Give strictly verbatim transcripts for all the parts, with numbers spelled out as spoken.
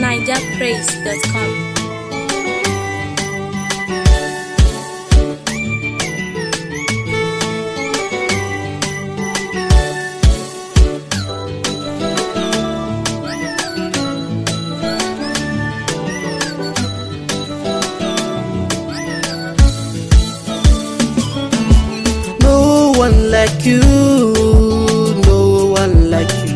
niger praise dot com. No one like you, no one like you,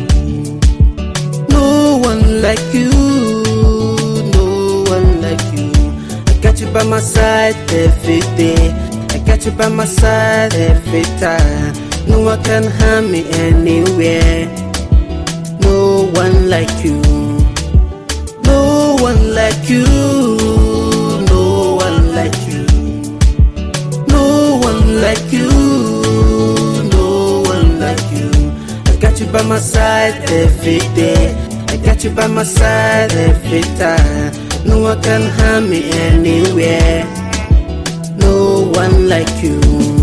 no one like you, no one like you. I got you by my side every day, I got you by my side every time. No one can harm me anywhere. No one like you, no one like you, no one like you, no one like you, no one like you. I got you by my side every day, I got you by my side every time. No one can harm me anywhere. No one like you.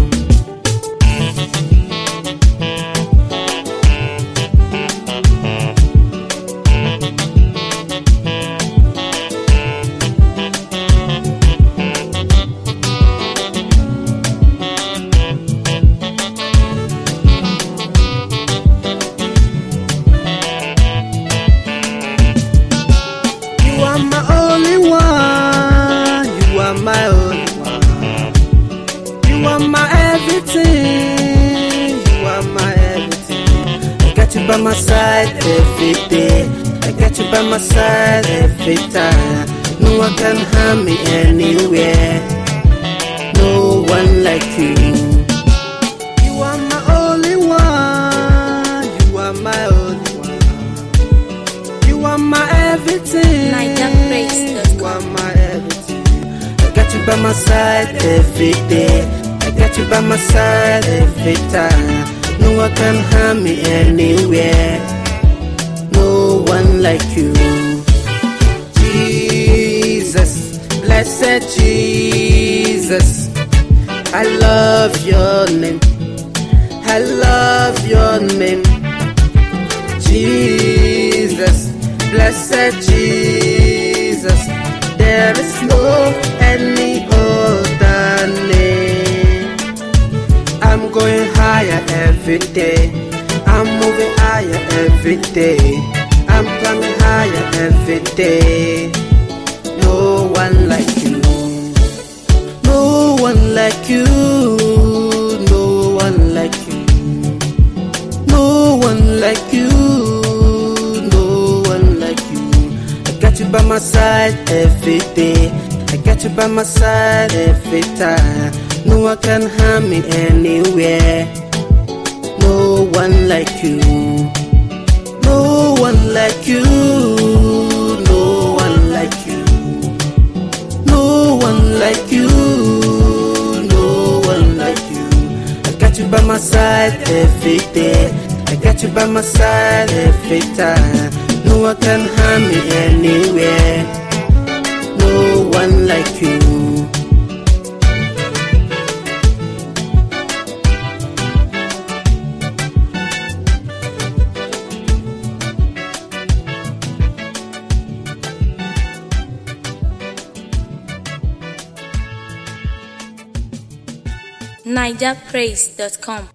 You are my only one, you are my only one. You are my everything, you are my everything. I got you by my side every day, I got you by my side every time. No one can harm me anywhere. No one like you. You are my only one, you are my only one. You are my everything, niger praise dot com. you are my everything. I got you by my side every day, I got you by my side every time. No one can harm me anywhere. No one like you. Jesus, blessed Jesus, I love your name, I love your name. Jesus, blessed Jesus, there is no any other name. I'm going higher every day, I'm moving higher every day, I'm climbing higher every day. No one like you, no one like you, no one like you, no one like you, no one like you. I got you by my side every day, I got you by my side every time. No one can harm me anywhere. No one like you, no one like you, no one like you, no one like you, no one like you. I got you by my side every day, I got you by my side every time. No one can harm me anywhere. No one like you. niger praise dot com.